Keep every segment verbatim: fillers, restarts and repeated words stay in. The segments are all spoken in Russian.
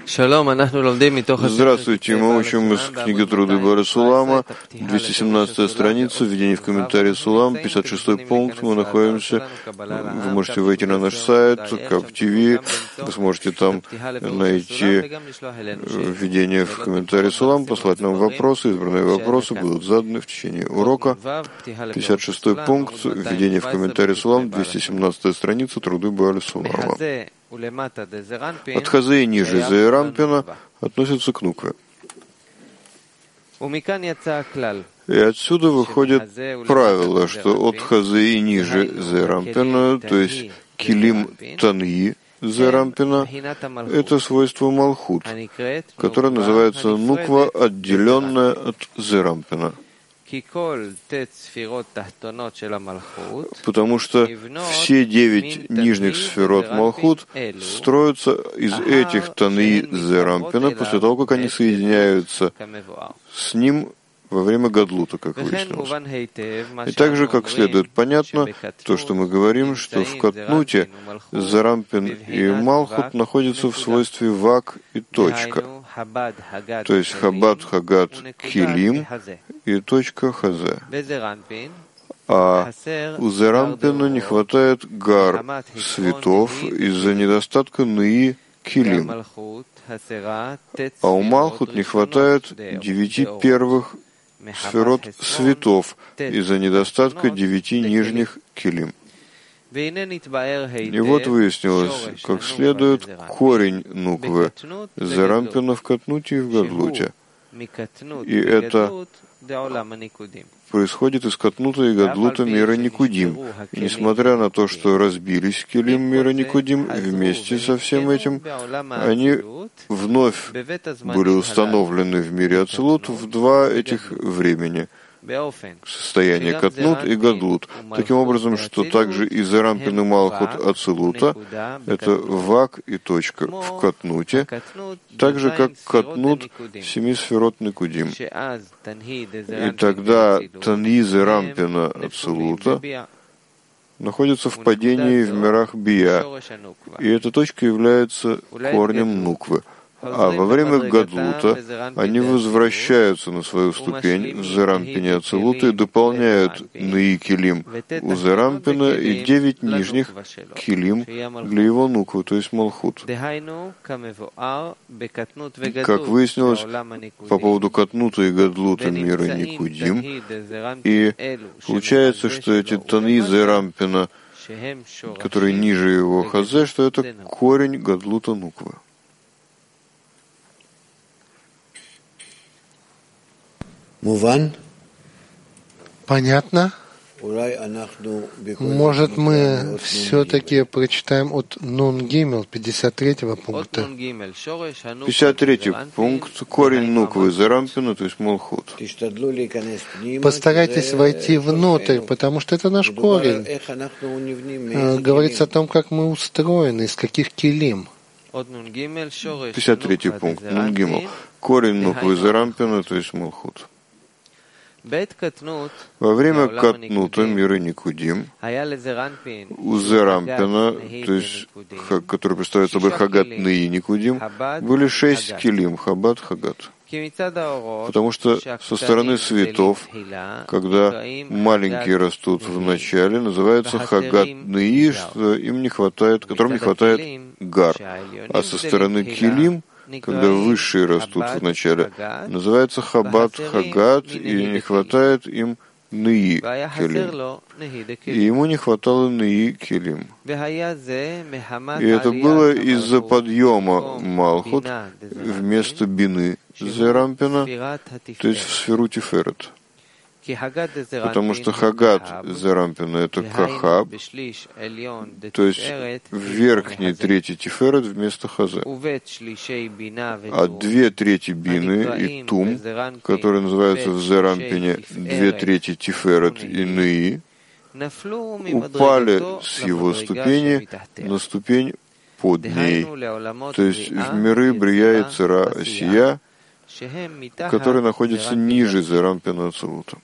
Здравствуйте, мы учим из книги Труды Бааль Сулама, двести семнадцатая страница, введение в комментарии Сулам, пятьдесят шестой пункт, мы находимся, вы можете войти на наш сайт, Кап ти ви, вы сможете там найти введение в комментарии Сулам, послать нам вопросы, избранные вопросы будут заданы в течение урока. пятьдесят шестой пункт, введение в комментарии Сулам, двести семнадцатая страница, Труды Бааль Сулама. От Хазе и ниже Зерампина относятся к Нукве. И отсюда выходит правило, что от Хазе и ниже Зерампина, то есть Килим Таньи Зерампина, это свойство Малхут, которое называется Нуква, отделенная от Зерампина. Потому что все девять нижних сферот Малхут строятся из этих Таньи Зерампина после того, как они соединяются с ним во время Гадлута, как выяснилось. И также, как следует понятно, то, что мы говорим, что в Катнуте Зерампин и Малхут находятся в свойстве Вак и точка, то есть Хабад, Хагат, Килим и точка Хазе. А у Зерампина не хватает гар светов из-за недостатка Нии Килим. А у Малхут не хватает девяти первых сферот светов из-за недостатка девяти нижних Килим. И вот выяснилось, как следует, корень Нуквы Зерампина в Катнуте и в Гадлуте. И это происходит из Катнута и Гадлута мира Никудим. И несмотря на то, что разбились Килим мира Никудим, вместе со всем этим они вновь были установлены в мире Ацилут в два этих времени. Состояние Катнут и Гадлут. Таким образом, что также и Зерампин и Малхут Ацилута — это Вак и точка в Катнуте, так же, как Катнут семи сферот Никудим. И тогда Таньи Зерампина Ацилута находится в падении в мирах Бия, и эта точка является корнем Нуквы. А во время Гадлута они возвращаются на свою ступень в Зерампине Ацилута и дополняют Нии Килим у Зерампина и девять нижних Килим для его Нуквы, то есть Малхут. Как выяснилось, по поводу Катнута и Гадлута мира Никудим, и получается, что эти Таньи Зерампина, которые ниже его Хазе, что это корень Гадлута Нуквы. Понятно? Может, мы все-таки прочитаем от Нун Гимел, пятьдесят третьего пункта. пятьдесят третий пункт. Корень Нуквы Зерампина, то есть Малхут. Постарайтесь войти внутрь, потому что это наш корень. Говорится о том, как мы устроены, из каких килим. пятьдесят третий пункт. Нун Гимел. Корень Нуквы Зерампина, то есть Малхут. Во время Катнута мира Никудим у Зерампина, то есть, который представляет собой Хагат Нии Никудим, были шесть килим, Хабад, Хагат. Потому что со стороны светов, когда маленькие растут в начале, называется Хагат Нии, что им не хватает, которым не хватает гар. А со стороны килим, когда высшие растут в начале, называется Хабад Хагат, и не хватает им Нии Килим. И ему не хватало Нии Килим. И это было из-за подъема Малхут вместо Бины Зерампина, то есть в сферу Тиферет. Потому что Хагат Зерампина — это Кахаб, то есть в верхней трети Тиферет вместо Хазе. А две трети Бины и Тум, которые называются в Зерампине две трети Тиферет и Нии, упали с его ступени на ступень под ней, то есть в миры Брия и Цера Осия, которые находятся ниже Зерампина Ацилута.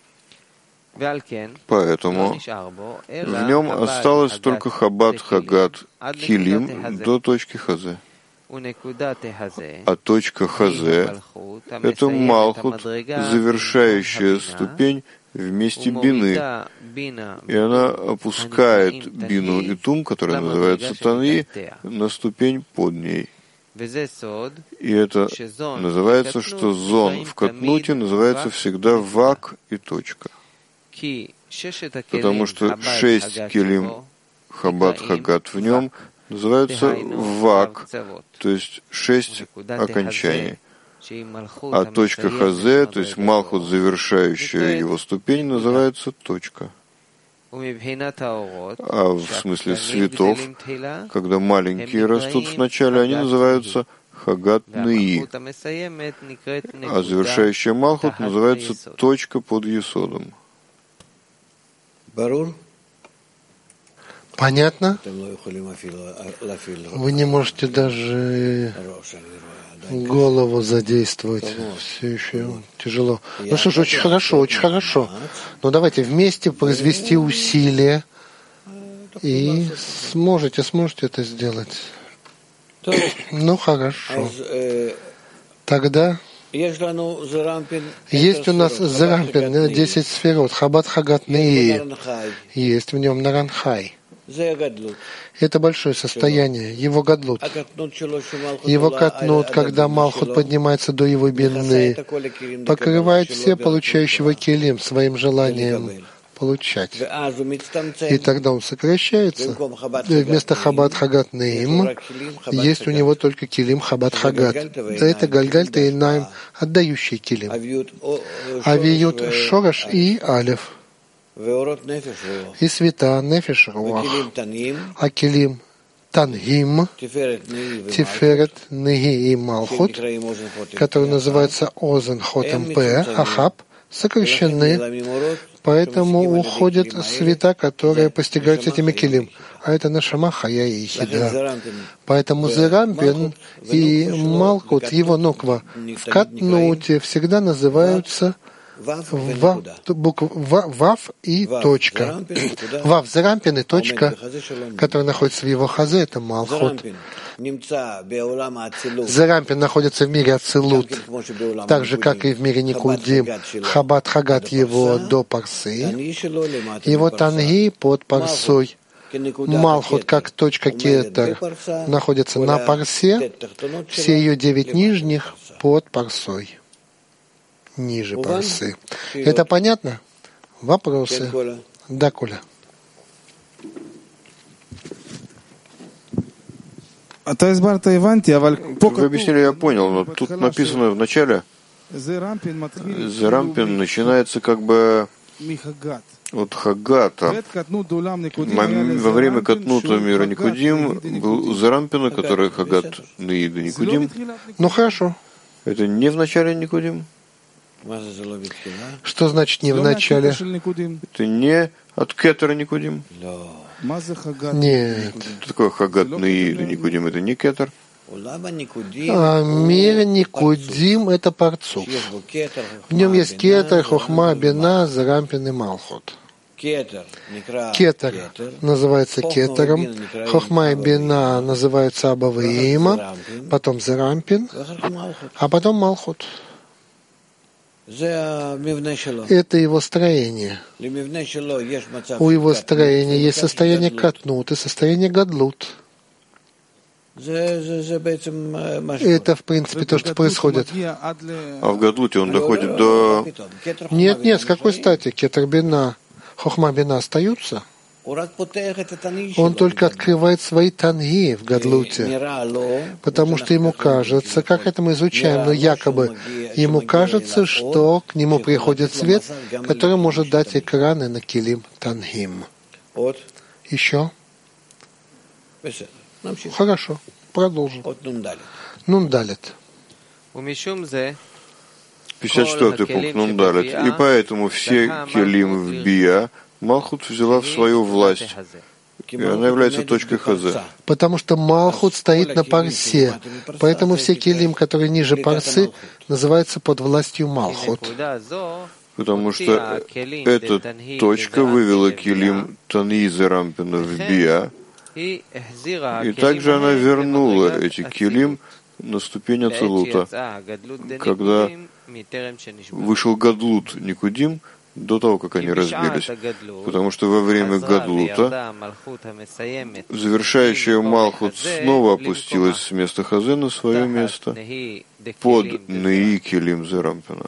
Поэтому в нем осталось только Хабад Хагат Килим до точки Хазе. А точка хазе — это малхут, завершающая ступень в месте бины, и она опускает бину и тум, которая называется таньи, на ступень под ней. И это называется, что зон в катнуте называется всегда вак и точка. Потому что шесть килим хаббат хагат в нем называются вак, то есть шесть окончаний. А точка хазе, то есть малхут, завершающая его ступень, называется точка. А в смысле цветов, когда маленькие растут вначале, они называются хагат ныи, а завершающая малхут называется точка под есодом. Понятно? Вы не можете даже голову задействовать. Все еще тяжело. Ну что ж, очень хорошо, очень хорошо. Но давайте вместе произвести усилия и сможете, сможете это сделать. Ну хорошо. Тогда есть у нас Зарампин, десять сферот, Хаббат Хагат Неи. Есть в нем Наранхай. Это большое состояние, его гадлут. Его катнут, когда Малхут поднимается до его бинны, покрывает все получающего келим своим желанием получать. И тогда он сокращается. И вместо Хаббат Хагат Неим есть у него только келим Хаббат Хагат. Это Гальгаль Тейнаим, отдающий келим. Авиют Шораш и Алев. И света Нефеш Руах, а Келим Танхим, Тиферет Неги и Малхут, которые называются Озен Хотем П, Ахаб, сокращены, поэтому уходят света, которые постигаются этими Келим. А это Нашама Хая и Хида. Поэтому Зерампин и Малхут, его нуква, в Катнуте всегда называются Вав, буква Вав и точка. Вав Зарампин и точка, которая находится в его хазе, это Малхут. Зарампин находится в мире Ацилут, так же, как и в мире Никудим. Хаббат Хагат его до Парсы, его Танги под Парсой. Малхут, как точка Кетер, находится на Парсе, все ее девять нижних под Парсой. Ниже Парсы. Это понятно? Вопросы? Да, Коля. Вы объяснили, я понял, но тут написано в начале, Зерампин начинается как бы от Хагата. Во время Катнута мира Никудим был у Зерампина, который Хагат Неида Никудим. Ну хорошо. Это не в начале Никудим? Что значит не в начале? Это не от Кетера Никудим? Нет. Что такое Хагат Неида Никудим? Это не Кетер? А мир Никудим — это Парцуф. В нем есть Кетер, Хохма, Бина, Зарампин и Малхут. Кетер называется Кетером, Хохма и Бина называются Абава и Има, потом Зарампин, а потом Малхут. Это его строение. У его строения есть состояние Катнут и состояние Гадлут. Это, в принципе, то, что происходит. А в Гадлуте он доходит до... Нет, нет, с какой стати? Кетер Бина, Хохма Бина остаются? Он только открывает свои танги в Гадлуте, потому что ему кажется, как это мы изучаем, но якобы ему кажется, что к нему приходит свет, который может дать экраны на килим тангим. Еще? Хорошо, продолжим. Нундалит. пятьдесят четвёртый пункт Нундалит. И поэтому все килим в Бия Малхут взяла в свою власть, и она является точкой хазе. Потому что Малхут стоит на Парсе, поэтому все килим, которые ниже Парсы, называются под властью Малхут. Потому что эта точка вывела килим Таньи Зарампина в Бия, И также она вернула эти килим на ступень Ацилута, когда вышел Гадлут Никудим, до того, как они разбились. Потому что во время Гадлута завершающая Малхут снова опустилась с места Хазе на свое место под Неи Килим Зерампина.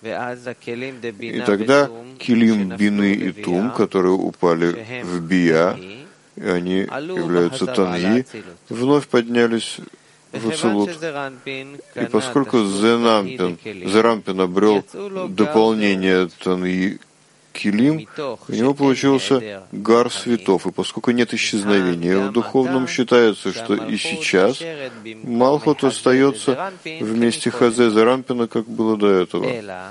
И тогда Килим Бины и Тум, которые упали в Бия, и они являются Таньи, вновь поднялись в Ацилут. И поскольку Зерампин, Зерампин обрел дополнение Таньи Килим, у него получился гар светов. И поскольку нет исчезновения в духовном, считается, что и сейчас Малхут остается вместе Хазе Зерампина, как было до этого.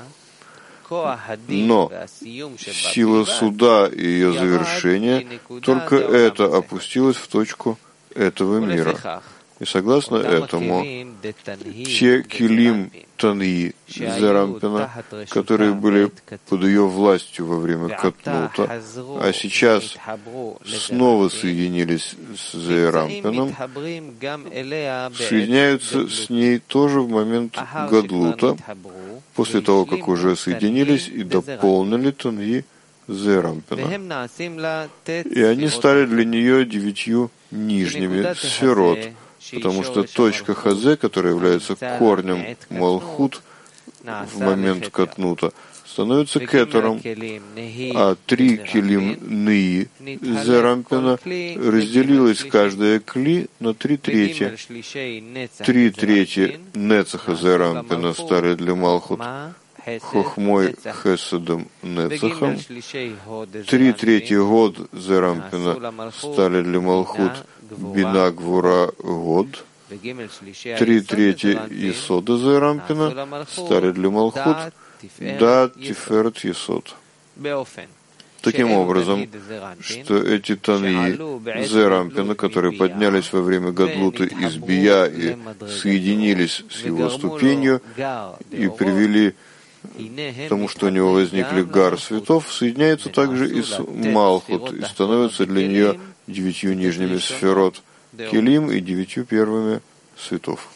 Но сила суда и ее завершения, только это опустилось в точку этого мира. И согласно этому, те килим Таньи Зерампина, которые были под ее властью во время Катнута, а сейчас снова соединились с Зерампином, соединяются с ней тоже в момент Гадлута, после того, как уже соединились и дополнили Таньи Зерампина. И они стали для нее девятью нижними сферот, потому что точка Хазе, которая является корнем Малхут в момент Катнута, становится кетером, а три килим Неи Зерампина разделилось каждая кли на три трети. Три трети Нецаха Зерампина стали для Малхут Хохмой Хеседом Нецахом, три трети Год Зерампина стали для Малхут Бина Гвура Год, три трети Есода Зерампина стали для Малхут Да Тиферет Есод. Таким образом, что эти Таньи Зерампина, которые поднялись во время Гадлута из Бия и соединились с его ступенью и привели к тому, что у него возникли гар светов, соединяются также и с Малхут и становятся для нее девятью нижними сферот Килим и девятью первыми светов.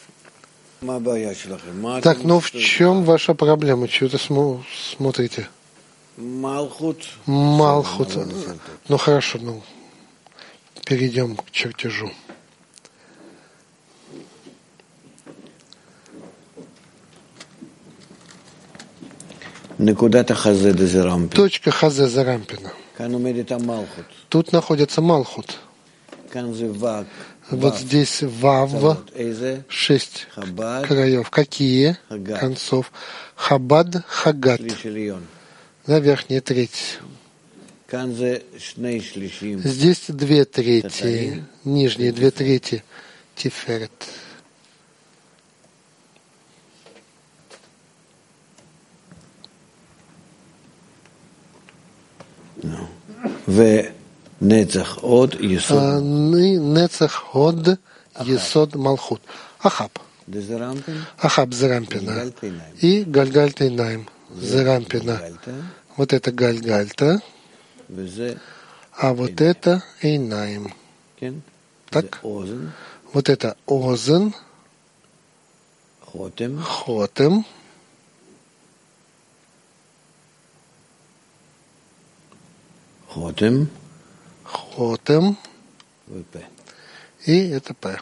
Так, ну в чем ваша проблема? Чего-то смо- смотрите? Малхут. Малхут. Ну хорошо, ну перейдем к чертежу. Точка Хазе Зерампина. Тут находится Малхут. Вот здесь Вав, шесть краев. Какие концов? Хабад, Хагат. Да, верхняя треть. Здесь две трети, нижние две трети Тиферет. Нецах Од Есод Малхут. Ахаб. Ахаб Зерампина. И Гальгальта Инаим Зерампина. Вот это Гальгальта. А вот это Инаим. Так? Вот это Озен. Хотем. Хотем. Хотем. И это П.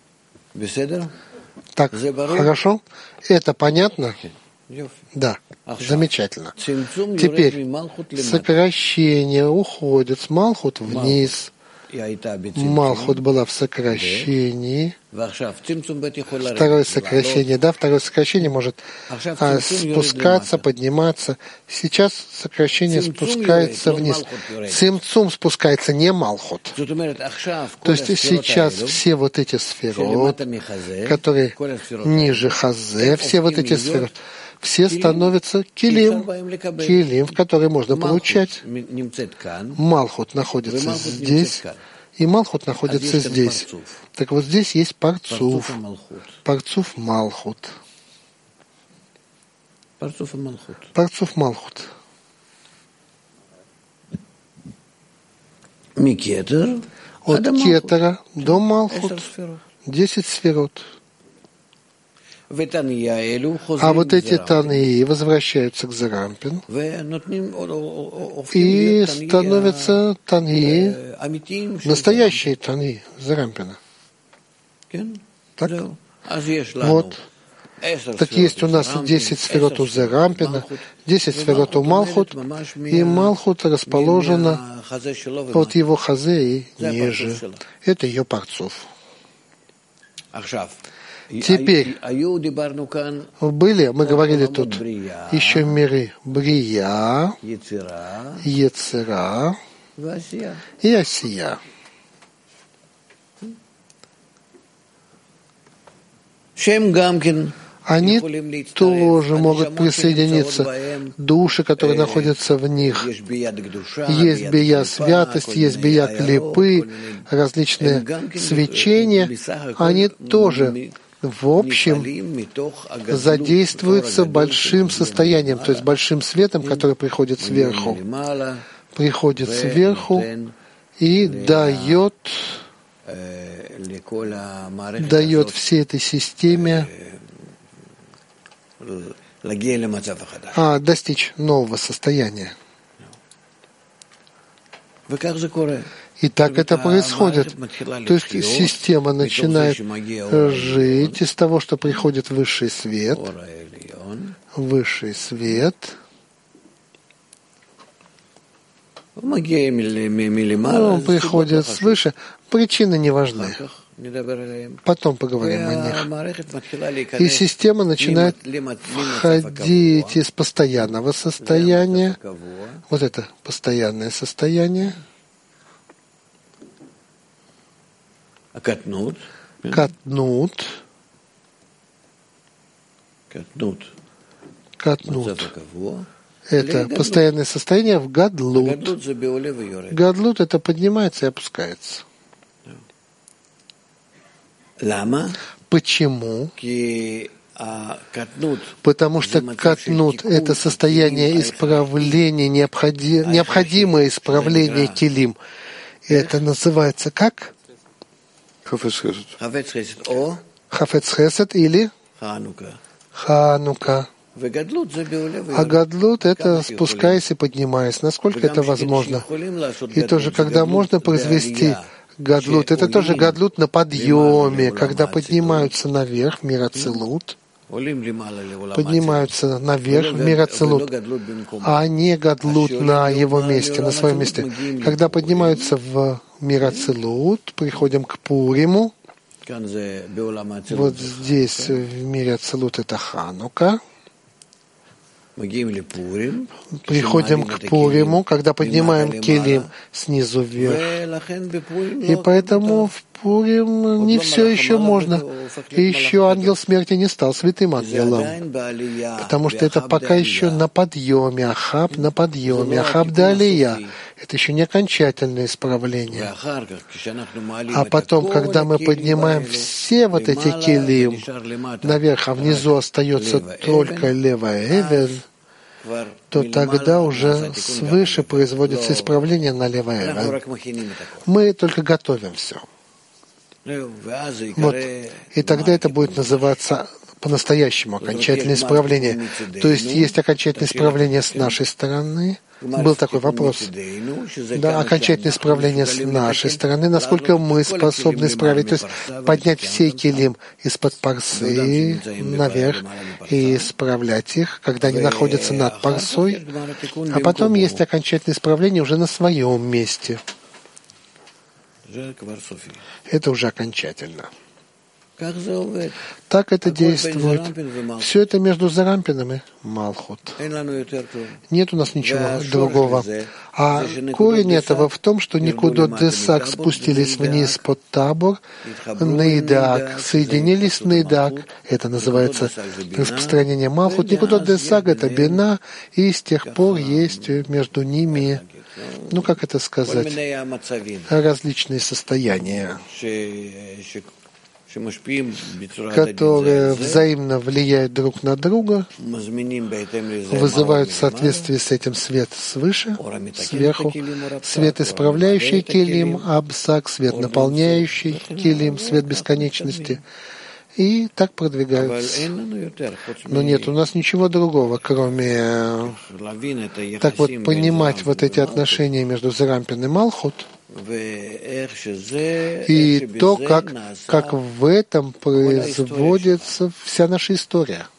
Так, хорошо? Это понятно? Да, замечательно. Теперь сокращение уходит с Малхут вниз. Малхут была в сокращении. Второе сокращение, да, второе сокращение может а, спускаться, подниматься. Сейчас сокращение спускается вниз. Цимцум спускается, не Малхут. То есть сейчас все вот эти сферы, которые ниже Хазе, все вот эти сферы, все становятся килим, килим, в который можно получать. Малхут находится здесь, и Малхут находится здесь. Так вот здесь есть Парцуф, Парцуф Малхут. Парцуф Малхут. От Кетера до Малхут. Десять сферот. А вот эти Тании возвращаются к Зерампин и становятся Тании, настоящие Тании Зерампина. Так? Вот. Так есть у нас десять сферот у Зерампина, десять сферот у Малхут, и Малхут расположена от его хазе и ниже. Это ее парцов. Теперь были, мы говорили тут, еще миры Брия, Ецера и Асия. Они тоже могут присоединиться. Души, которые находятся в них. Есть бия святость, есть бия клипы, различные свечения. Они тоже, в общем, задействуются большим состоянием, то есть большим светом, который приходит сверху. Приходит сверху и дает, дает всей этой системе а, достичь нового состояния. И так это происходит. То есть система начинает жить из того, что приходит высший свет, высший свет, он приходит свыше, причины не важны. Потом поговорим о них. И система начинает входить из постоянного состояния. Вот это постоянное состояние. Катнут. Катнут. Это постоянное состояние в гадлут. Гадлут — это поднимается и опускается. Почему? Потому что катнут — это состояние исправления, необходи... необходимое исправление килим. И это называется как? Хафец Хесед. Хафец Хесед или Ханука. А гадлут — это спускаясь и поднимаясь, насколько это возможно. И тоже, когда можно произвести гадлут, это тоже гадлут на подъеме, когда поднимаются наверх в мир ацилут, поднимаются наверх в мир ацилут, а не гадлут на его месте, на своем месте. Когда поднимаются в мир ацилут, приходим к Пуриму. Вот здесь в мире ацилут это Ханука. Приходим к Пуриму, когда поднимаем килим снизу вверх. И поэтому в Пурим не все еще можно. И еще ангел смерти не стал святым ангелом. Потому что это пока еще на подъеме. Ахаб на подъеме. Ахаб да алия. Это еще не окончательное исправление. А потом, когда мы поднимаем все вот эти килим наверх, а внизу остается только левая эвен, то тогда уже свыше производится исправление на левая эвен. Мы только готовим все. Вот. И тогда это будет называться по-настоящему окончательное исправление. То есть есть окончательное исправление с нашей стороны. Был такой вопрос. Да, окончательное исправление с нашей стороны, насколько мы способны исправить, то есть поднять все килим из-под парсы наверх и исправлять их, когда они находятся над парсой, а потом есть окончательное исправление уже на своем месте. Это уже окончательно. Так это действует. Все это между Зарампином и Малхут. Нет у нас ничего другого. А корень этого в том, что Никудот Десак спустились вниз под табор, Нейдак соединились с Нейдак. Это называется распространение Малхут. Никудот Десак — это Бина, и с тех пор есть между ними, ну как это сказать, различные состояния, которые взаимно влияют друг на друга, вызывают в соответствии с этим свет свыше, сверху, свет, исправляющий килим, абсак, свет, наполняющий килим, свет бесконечности, и так продвигаются. Но нет у нас ничего другого, кроме так вот понимать вот эти отношения между Зерампин и Малхут, и то, как, как в этом производится вся наша история.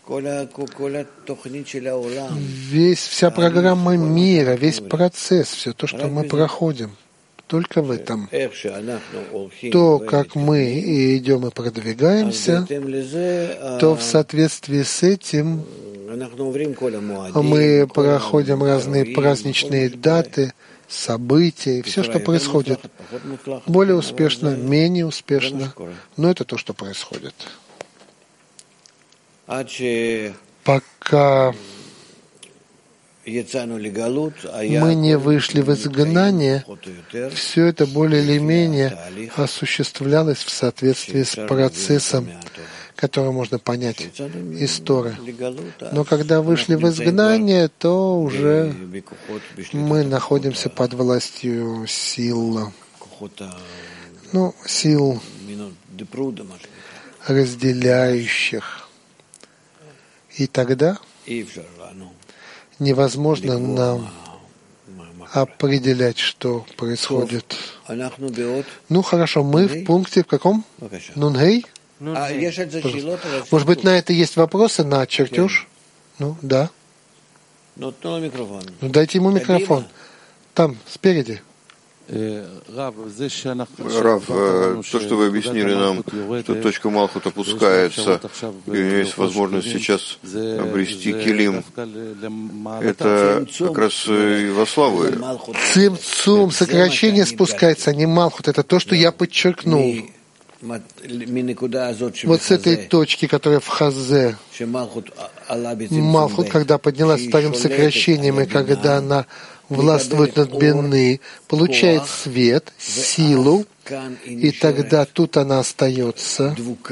Весь, вся программа мира, весь процесс, все то, что мы проходим, только в этом. То, как мы идем и продвигаемся, то в соответствии с этим мы проходим разные праздничные даты, события, все, что происходит. Более успешно, менее успешно, но это то, что происходит. Пока мы не вышли в изгнание, все это более или менее осуществлялось в соответствии с процессом, который можно понять из Торы. Но когда вышли в изгнание, то уже мы находимся под властью сил, ну, сил разделяющих. И тогда невозможно нам определять, что происходит. Ну хорошо, мы в пункте в каком? Нунгей? Может быть, на это есть вопросы, на чертеж? Ну, да. Ну, дайте ему микрофон. Там, спереди. Рав, то, что вы объяснили нам, что точка Малхут опускается, и у нее есть возможность сейчас обрести килим, это как раз и во славу. Цим-цум, сокращение спускается, а не Малхут. Это то, что я подчеркнул. Вот с этой точки, которая в Хазе, Малхут, когда поднялась вторым сокращением, и когда она властвует над Бины, получает свет, силу, и тогда тут она остается,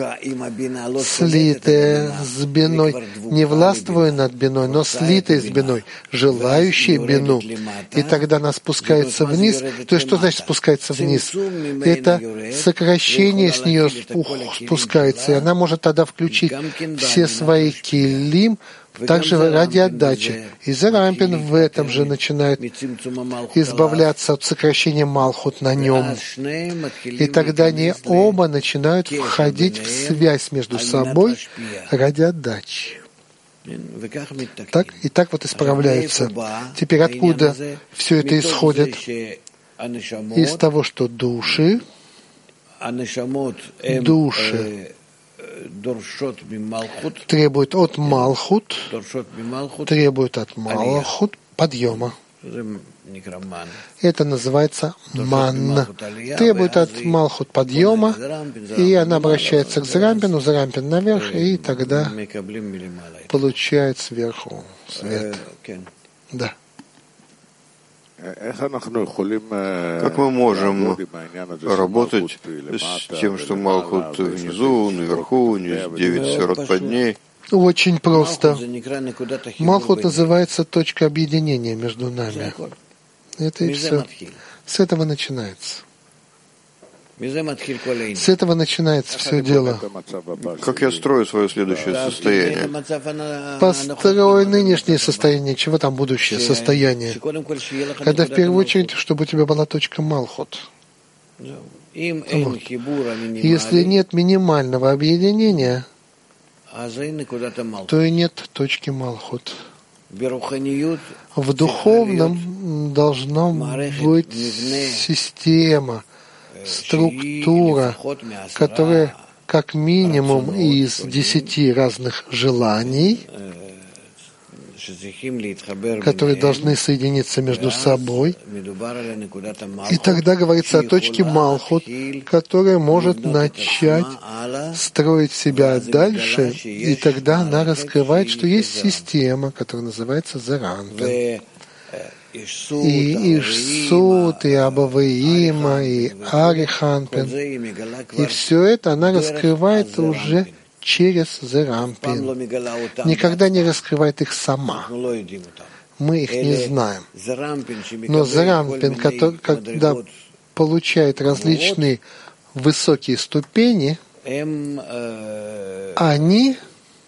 слитая с Биной, не властвуя над Биной, но слитая с Биной, желающая Бину. И тогда она спускается вниз. То есть что значит спускается вниз? Это сокращение с нее спускается, и она может тогда включить все свои килим, также ради отдачи. И Зерампин в этом же начинает избавляться от сокращения Малхут на нем. И тогда они оба начинают входить в связь между собой ради отдачи. Так, и так вот исправляются. Теперь откуда все это исходит? Из того, что души, души требуют от Малхут, требуют от Малхут подъема. Это называется ман. Требует от Малхут подъема, и она обращается к Зерампину, Зерампин наверх, и тогда получает сверху свет. Да. Как мы можем работать с тем, что Малхут внизу, наверху, девять сферот под ней? Очень просто. Малхут называется точка объединения между нами. Это и все. С этого начинается. С этого начинается все дело. Как я строю свое следующее состояние? Построй нынешнее состояние, чего там будущее состояние? Когда в первую очередь, чтобы у тебя была точка Малхут. Вот. Если нет минимального объединения, то и нет точки Малхут. В духовном должна быть система, структура, которая как минимум из десяти разных желаний, которые должны соединиться между собой. И тогда говорится о точке Малхут, которая может начать строить себя дальше, и тогда она раскрывает, что есть система, которая называется Зерампин. и Ишсут, и Абаваима, и Ариханпин. И все это она раскрывает уже через Зерампин. Никогда не раскрывает их сама. Мы их не знаем. Но Зерампин, который, когда получает различные высокие ступени, они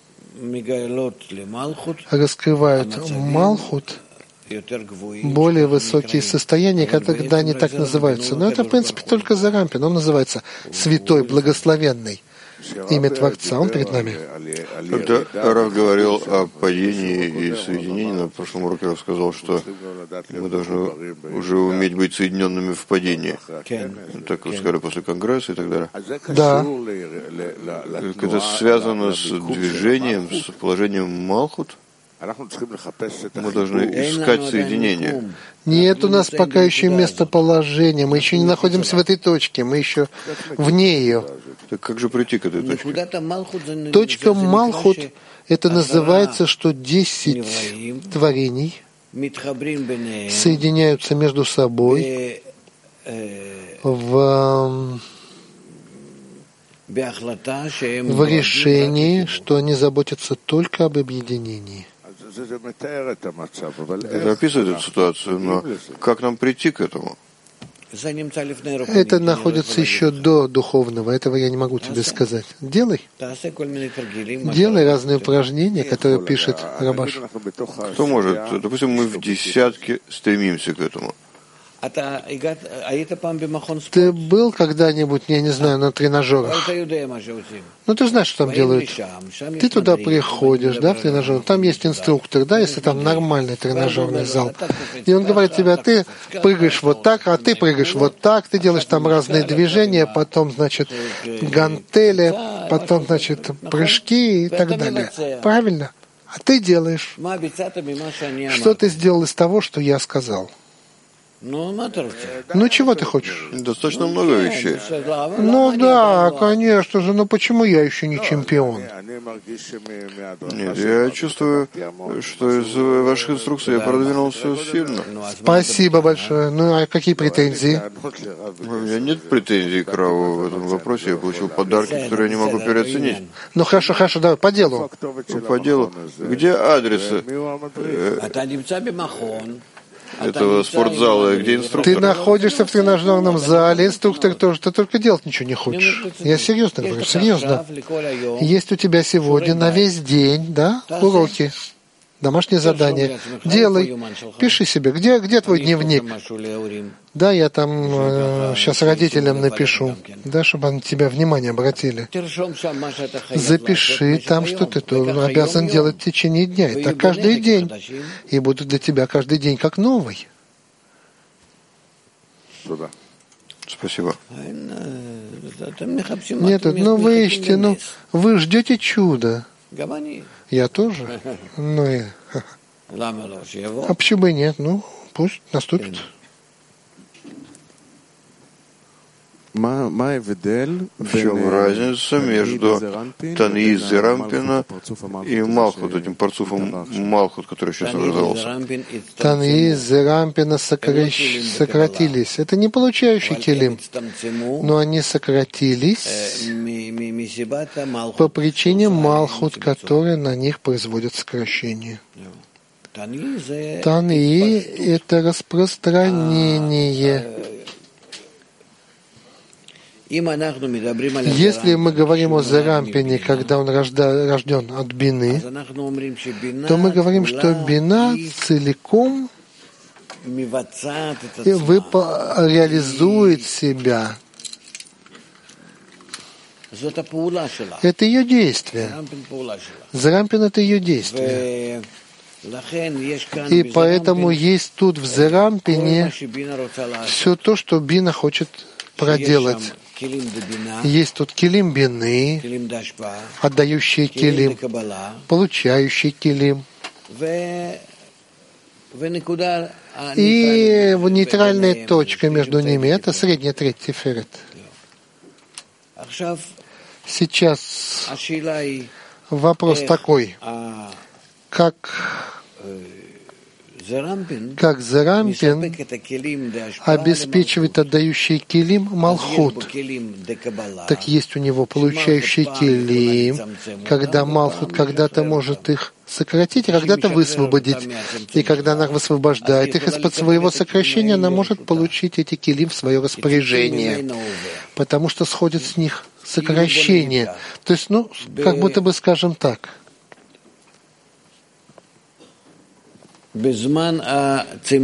раскрывают Малхут, более высокие состояния, когда они так называются. Но это, в принципе, только Зерампин. Он называется Святой, Благословенный. Имя Творца. Он перед нами. Когда Рав говорил о падении и соединении, на прошлом уроке Рав сказал, что мы должны уже уметь быть соединенными в падении. Так вы сказали после Конгресса и так далее. Да. Это связано с движением, с положением Малхут. Мы должны искать соединение. Нет у нас пока еще местоположения. Мы еще не находимся в этой точке. Мы еще вне ее. Так как же прийти к этой точке? Точка Малхут, это называется, что десять творений соединяются между собой в, в решении, что они заботятся только об объединении. Это описывает эту ситуацию, но как нам прийти к этому? Это находится еще до духовного. Этого я не могу тебе сказать. Делай. Делай разные упражнения, которые пишет Рабаш. Кто может? Допустим, мы в десятке стремимся к этому. Ты был когда-нибудь, я не знаю, на тренажерах? Ну, ты знаешь, что там делают. Ты туда приходишь, да, в тренажер. Там есть инструктор, да, если там нормальный тренажерный зал. И он говорит тебе, ты прыгаешь вот так, а ты прыгаешь вот так, ты делаешь там разные движения, потом, значит, гантели, потом, значит, прыжки и так далее. Правильно? А ты делаешь. Что ты сделал из того, что я сказал? Ну, чего ты хочешь? Достаточно много вещей. Ну да, конечно же, но почему я еще не чемпион? Нет, я чувствую, что из ваших инструкций я продвинулся сильно. Спасибо большое. Ну, а какие претензии? У меня нет претензий к Раву в этом вопросе. Я получил подарки, которые я не могу переоценить. Ну, хорошо, хорошо, давай, по делу. По делу. Где адресы этого спортзала, где инструктор? Ты находишься в тренажерном зале, инструктор тоже, ты только делать ничего не хочешь. Я серьезно говорю, серьезно. Есть у тебя сегодня на весь день, да, уроки, домашнее задание. Делай, пиши себе, где, где твой дневник? Да, я там э, сейчас родителям напишу, да, чтобы они тебя внимание обратили. Запиши там, что ты обязан делать в течение дня. Это каждый день. И будут для тебя каждый день как новый. Спасибо. Нет, ну вы ищете, ну вы ждете чуда. Я тоже. Ну и... А почему бы и нет? Ну, пусть наступит. В чем разница между Таньи Зерампина и Малхут, этим парцуфом Малхут, который сейчас образовался? Таньи Зерампина сокращ... сократились. Это не получающий килим, но они сократились по причине Малхут, которая на них производит сокращение. Таньи — это распространение. Если мы говорим о Зерампине, когда он рожда, рожден от бины, то мы говорим, что бина целиком реализует себя. Это ее действие. Зерампин — это ее действие. И поэтому есть тут в Зерампине все то, что бина хочет проделать. Есть тут килим бины, отдающий килим, получающий килим. И нейтральная точка между ними — это средняя треть Тиферет. Сейчас вопрос такой, как как Зерампин обеспечивает отдающий келим Малхут. Так есть у него получающий келим, когда Малхут когда-то может их сократить, а когда-то высвободить. И когда она высвобождает их из-под своего сокращения, она может получить эти келим в свое распоряжение, потому что сходит с них сокращение. То есть, ну, как будто бы, скажем так, во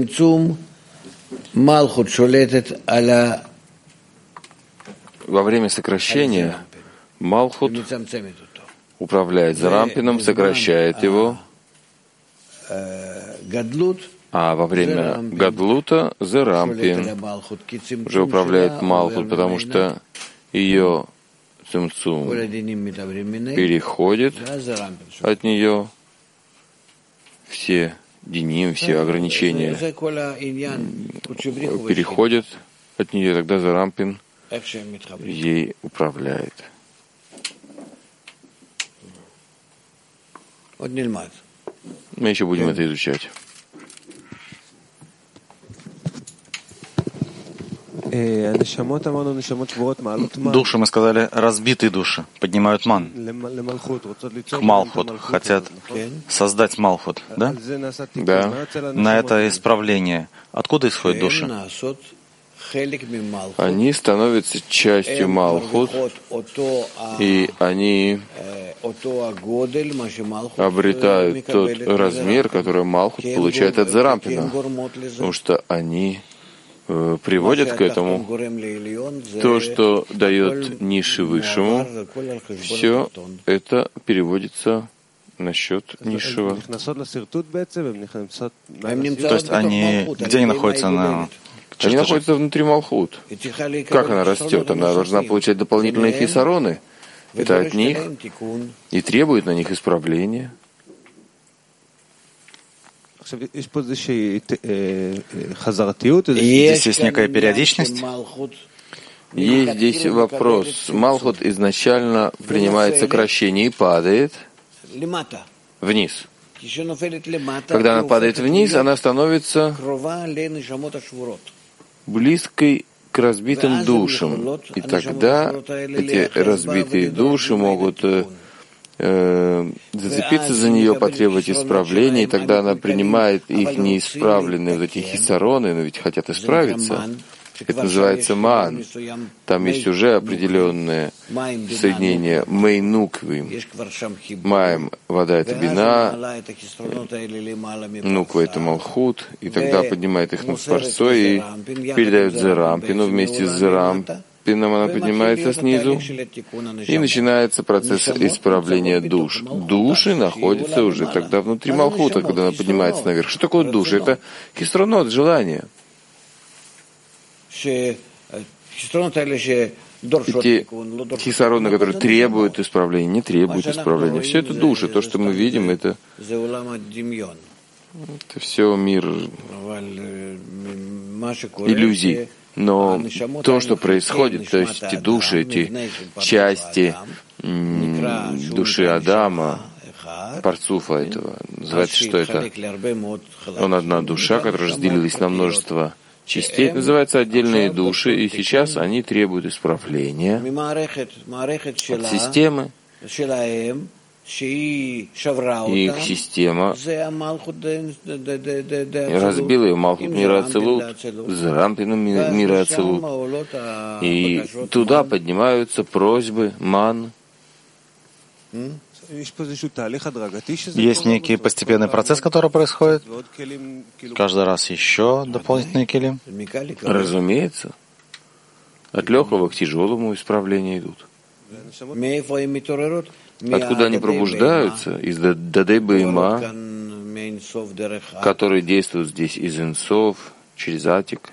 время сокращения Малхут управляет Зарампином, сокращает его, а во время Гадлута Зарампин уже управляет Малхут, потому что ее цимцум переходит от нее, все диним, все ограничения переходят от нее, тогда Зарампин ей управляет. Мы еще будем это изучать. Души, мы сказали, разбитые души поднимают ман к Малхут, хотят создать Малхут, да? Да. На это исправление. Откуда исходят души? Они становятся частью Малхут, и они обретают тот размер, который Малхут получает от Зарампина, потому что они э, приводят к этому то, что дает ниши высшему, все это переводится насчет низшего. То есть они где они находятся? На... Они находятся внутри Малхут. Как она растет? Она должна получать дополнительные хисароны. Это от них и требует на них исправления. Здесь есть некая периодичность. Есть здесь вопрос. Малхут изначально принимает сокращение и падает вниз. Когда она падает вниз, она становится близкой к разбитым душам. И тогда эти разбитые души могут э, зацепиться за нее, потребовать исправления, и тогда она принимает их неисправленные вот эти хисароны, но ведь хотят исправиться. Это называется ман. Там есть уже определенное соединение мейнуквим. Маем — вода — это бина, нуква — это малхут, и тогда поднимает их над парсой и передает Зарампину. Вместе с Зарампином она поднимается снизу, и начинается процесс исправления душ. Души находятся уже тогда внутри малхута, когда она поднимается наверх. Что такое души? Это хисронот, желание. Эти хисароны, которые требуют исправления, не требуют исправления. Все это души. То, что мы видим, это, это все мир иллюзий. Но то, что происходит, то есть эти души, эти части души Адама, парцуфа этого, называется, что это? Он одна душа, которая разделилась на множество частей, называются отдельные души, и сейчас они требуют исправления от системы. И их система разбила ее Малхут мира Ацилут, Зарампину мира Ацилут. И туда поднимаются просьбы, ман. Есть некий постепенный процесс, который происходит. Каждый раз еще дополнительные келим. Разумеется. От легкого к тяжелому исправлению идут. Откуда они пробуждаются? Из Дадей Бейма, который действует здесь из Инсов, через Атик.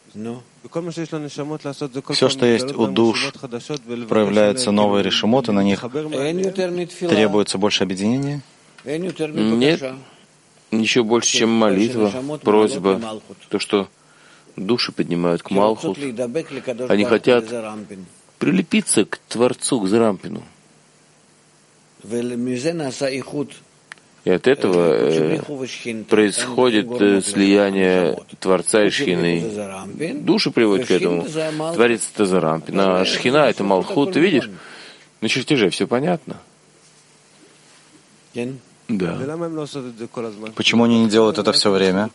Все, что есть у душ, проявляются новые решимоты, на них требуется больше объединения? Нет, ничего больше, чем молитва, просьба, то, что души поднимают к Малхут. Они хотят прилепиться к Творцу, к Зарампину. И от этого э, происходит э, слияние Творца и Шхины. Души приводят к этому. Творец — это Зарампин, а Шхина — это Малхут. Ты видишь? На чертеже все понятно. Да. Почему они не делают это все время?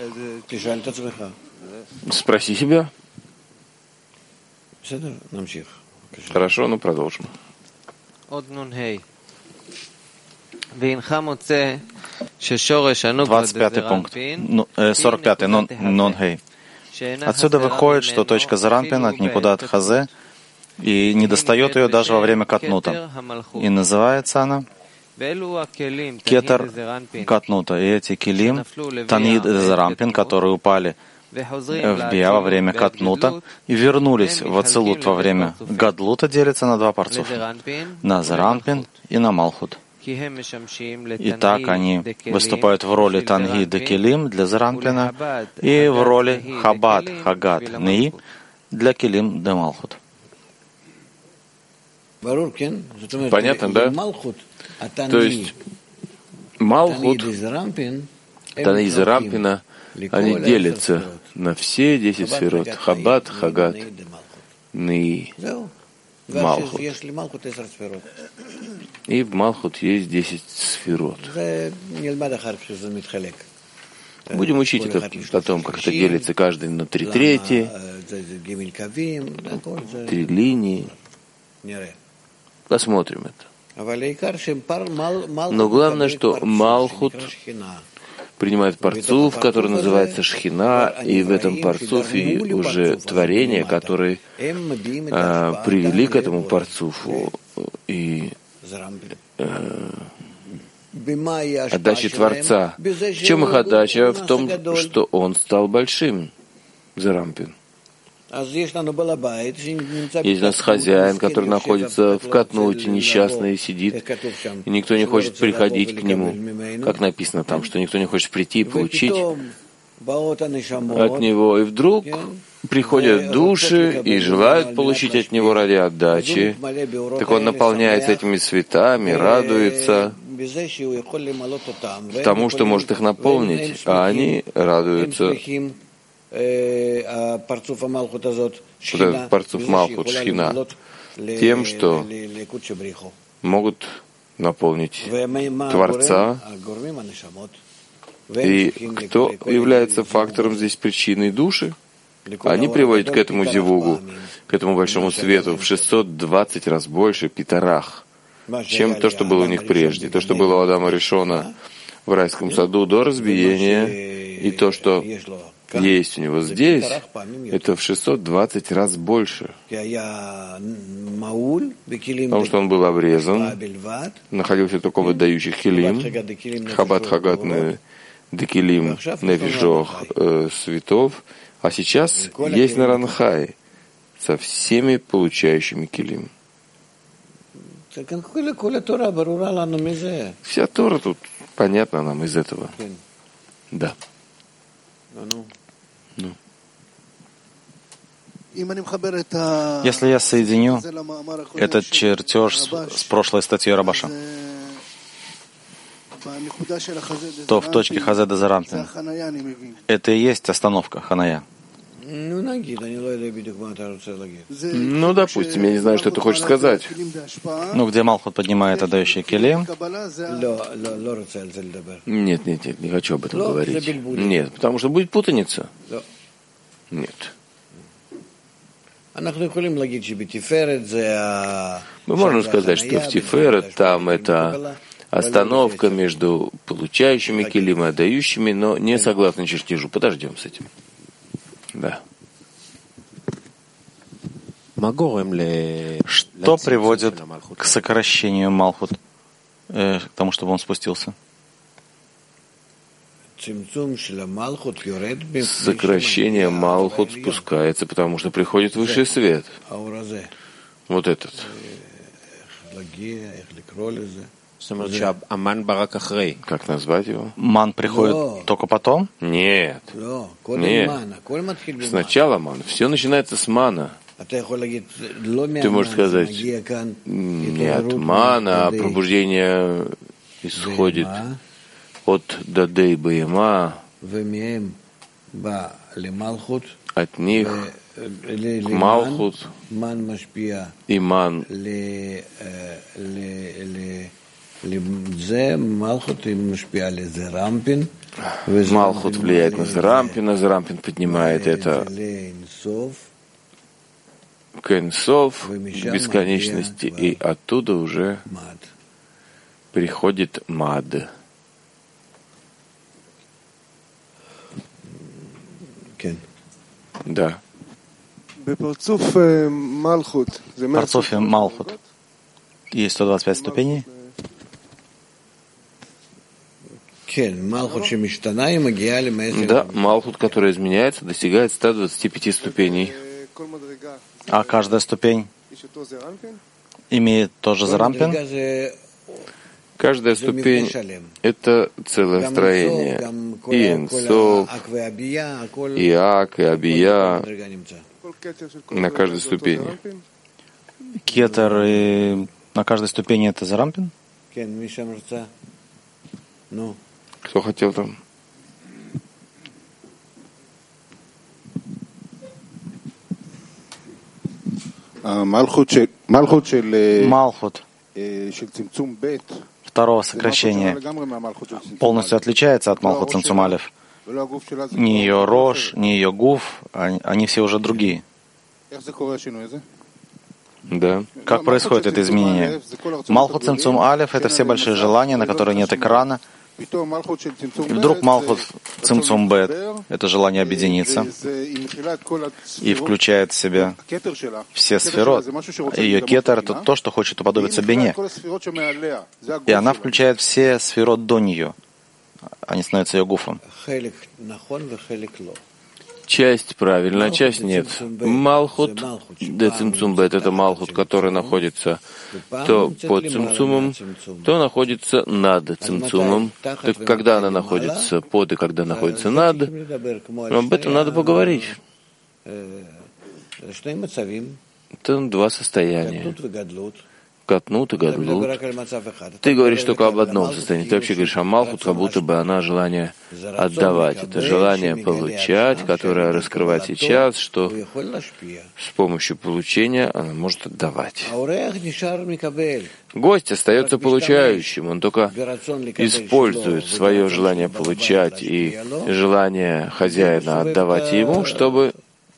Спроси себя. Хорошо, ну продолжим. двадцать пятый пункт. сорок пятый. Нон-хей. Отсюда выходит, что точка Зарампин от никуда от Хазе и не достает ее даже во время катнута. И называется она Кетер Катнута. И эти килим, Танид и Зарампин, которые упали в Бия во время Катнута и вернулись в Ацилут во время Гадлута, делятся на два парцуфа. На Зарампин и на Малхут. И так они выступают в роли Танги де Килим для Зарампина и в роли Хабад Хагат Неи для Килим де Малхут. Понятно, да? То есть Малхут, Танги и Зарампина, они делятся на все десять сферот. Хабад, Хагат, Неи, Малхут. И в Малхут есть десять сферот. Будем учить это потом, как это делится каждый на три трети, три линии. Посмотрим это. Но главное, что Малхут принимает парцуф, который называется Шхина, и в этом парцуфе уже творения, которые э, привели к этому парцуфу, и э, отдачи Творца. В чем их отдача? В том, что он стал большим, Зарампин. Есть у нас хозяин, который находится в Катнуте, несчастный, сидит, и никто не хочет приходить к нему. Как написано там, что никто не хочет прийти и получить от него. И вдруг приходят души и желают получить от него ради отдачи. Так он наполняется этими цветами, радуется тому, что может их наполнить, а они радуются. Вот этот парцуф Малхут, Шхина, тем, что могут наполнить Творца. И кто является фактором здесь причиной души? Они приводят к этому зивугу, к этому большому свету в шестьсот двадцать раз больше питарах, чем то, что было у них прежде. То, что было у Адама Ришона в райском саду до разбиения, и то, что есть у него здесь, это в шестьсот двадцать раз больше. Потому что он был обрезан, находился только в отдающих килим, Хабад Хагат Декилим Нефишох светов, а сейчас есть Наранхай со всеми получающими килим. Вся Тора тут понятна нам из этого. Да. Ну. Если я соединю этот чертеж с, с прошлой статьей Рабаша, то в точке Хазеда Зарампин это и есть остановка Ханая. Ну, допустим, я не знаю, что ты хочешь сказать. Ну, где Малхут поднимает отдающий килим. Нет, нет, нет, не хочу об этом говорить. Нет, потому что будет путаница. Нет. Мы можем сказать, что в Тиферет там это остановка между получающими килим и отдающими, но не согласно чертежу. Подождем с этим. Да. Что приводит к сокращению Малхут, э, к тому, чтобы он спустился? Сокращение Малхут спускается, потому что приходит высший свет. Вот этот. Как назвать его? Ман приходит только потом? Нет. Нет. Сначала ман. Все начинается с мана. Ты можешь сказать, не от мана, а пробуждение исходит от Дадей Баема, от них Малхут и Ман. Малхут влияет на Зерампин, а Зерампин поднимает это к Энсов, к бесконечности, и оттуда уже приходит Мад. Да. В парцуфе Малхут есть сто двадцать пять ступеней. Да, Малхут, который изменяется, достигает ста двадцати пяти ступеней. А каждая ступень имеет тоже Зерампин? Каждая ступень — это целое строение. И Энсов, и Ак, и Абия на каждой ступени. Кетер и на каждой ступени — это Зерампин? Кто хотел там? Малхут второго сокращения полностью отличается от Малхут Цимцум Алеф. Ни ее Рош, ни ее Гуф, они все уже другие. Да. Как происходит это изменение? Малхут Цимцум Алеф — это все большие желания, на которые нет экрана. И вдруг Малхут Цимцум Бет — это желание объединиться, и включает в себя все сферот. Ее кетер — это то, что хочет уподобиться Бине. И она включает все сферот до нее. Они становятся ее гуфом. Часть правильно, часть нет. Малхут, де Цимцум Бет, это Малхут, который находится то под Цимцумом, то находится над Цимцумом. Так когда она находится под и когда находится над, об этом надо поговорить. Это два состояния. Катнут и гадлут. Ты говоришь только об одном состоянии. Ты вообще говоришь о Малхут, как будто бы она желание отдавать. Это желание получать, которое раскрывать сейчас, что с помощью получения она может отдавать. Гость остается получающим. Он только использует свое желание получать и желание хозяина отдавать ему, чтобы,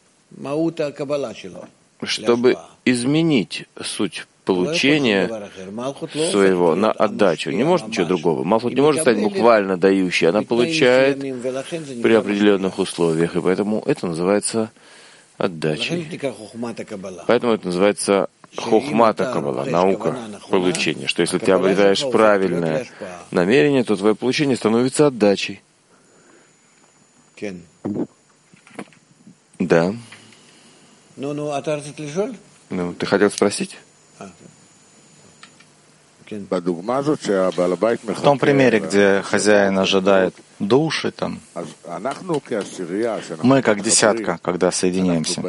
чтобы изменить суть получения своего на отдачу. Не может ничего другого. Малхут не может стать буквально дающей. Она получает при определенных условиях, и поэтому это называется отдачей. Поэтому это называется хохмата каббала, наука получения, что если ты обретаешь правильное намерение, то твое получение становится отдачей. Да. Ну, ты хотел спросить? В том примере, где хозяин ожидает души, там, мы как десятка, когда соединяемся,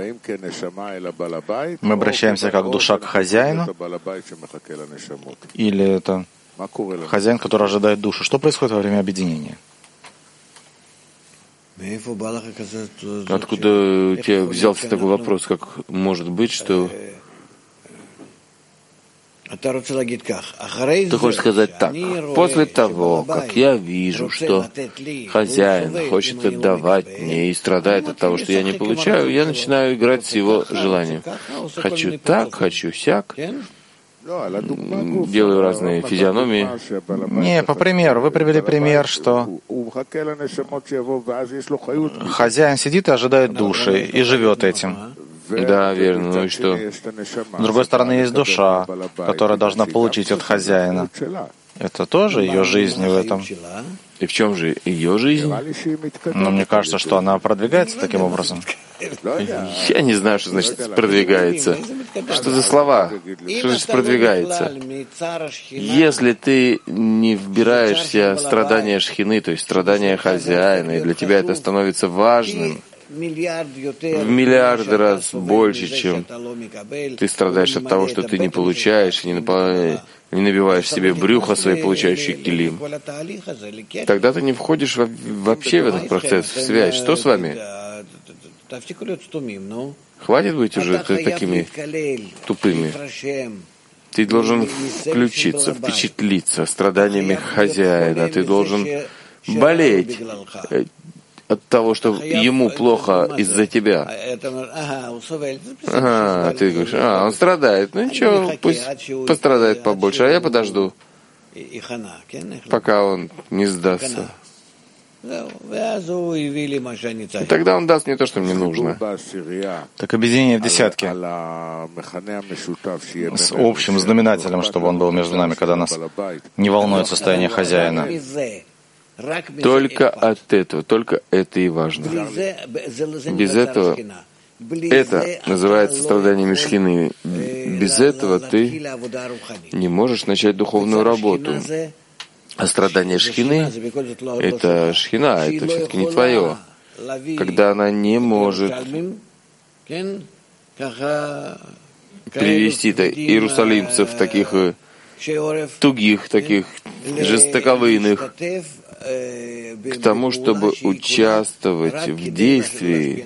мы обращаемся как душа к хозяину, или это хозяин, который ожидает душу. Что происходит во время объединения? Откуда у тебя взялся такой вопрос, как может быть, что... Ты хочешь сказать так: после того, как я вижу, что хозяин хочет отдавать мне и страдает от того, что я не получаю, я начинаю играть с его желанием. Хочу так, хочу сяк. Делаю разные физиономии. Не, по примеру. Вы привели пример, что хозяин сидит и ожидает души, и живет этим. Да, верно. Ну и что? С другой стороны, есть душа, которая должна получить от хозяина. Это тоже ее жизнь в этом. И в чем же ее жизнь? Но мне кажется, что она продвигается таким образом. Я не знаю, что значит продвигается. Что за слова? Что значит продвигается? Если ты не вбираешься в страдания шхины, то есть страдания хозяина, и для тебя это становится важным, в миллиарды раз больше, чем ты страдаешь от того, что ты не получаешь, не, напа... не набиваешь себе брюхо своей получающей килим, тогда ты не входишь во... вообще в этот процесс, в связь. Что с вами? Хватит быть уже такими тупыми. Ты должен включиться, впечатлиться страданиями хозяина. Ты должен болеть от того, что ему плохо из-за тебя. Ага, ты говоришь, а, он страдает. Ну ничего, пусть пострадает побольше, а я подожду, пока он не сдастся. И тогда он даст мне то, что мне нужно. Так объединение в десятке с общим знаменателем, чтобы он был между нами, когда нас не волнует состояние хозяина. Только от этого, только это и важно. Без этого, это называется страданием шхины. Без этого ты не можешь начать духовную работу. А страдание шхины — это шхина, это все-таки не твое. Когда она не может привести иерусалимцев таких тугих, таких жестоковыйных к тому, чтобы участвовать в действии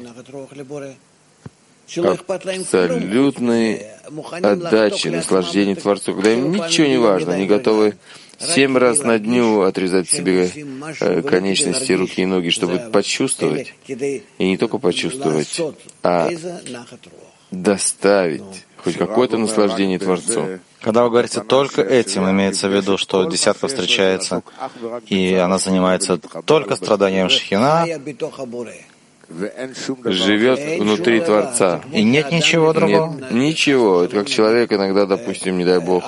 абсолютной отдачи, наслаждения Творцу, когда им ничего не важно, они готовы семь раз на дню отрезать себе э, конечности руки и ноги, чтобы почувствовать, и не только почувствовать, а доставить хоть какое-то наслаждение Творцу. Когда вы говорите «только этим», имеется в виду, что десятка встречается, и она занимается только страданием шхина, живет внутри Творца. И нет ничего другого? Нет ничего. Это как человек иногда, допустим, не дай Бог,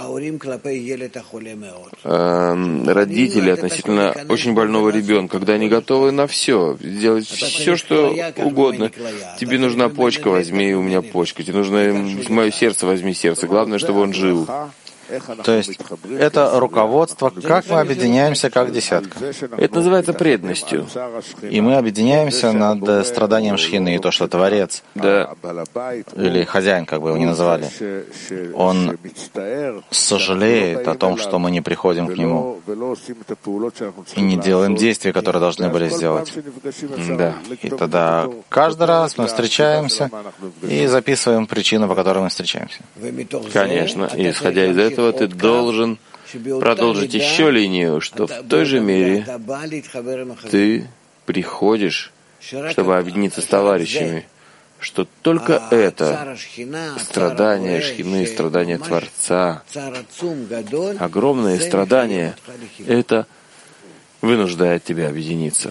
э, родители относительно очень больного ребенка, когда они готовы на все, делать все, что угодно. Тебе нужна почка, возьми у меня почку. Тебе нужно мое сердце, возьми сердце. Главное, чтобы он жил. То есть это руководство, как мы объединяемся как десятка. Это называется преданностью. И мы объединяемся над страданием шхины, и то, что Творец, да, или хозяин, как бы его ни называли, он сожалеет о том, что мы не приходим к нему и не делаем действия, которые должны были сделать. Да. И тогда каждый раз мы встречаемся и записываем причину, по которой мы встречаемся. Конечно. И исходя из этого, ты должен продолжить еще линию, что в той же мере ты приходишь, чтобы объединиться с товарищами, что только это страдание шхины, страдание Творца, огромные страдания, это вынуждает тебя объединиться.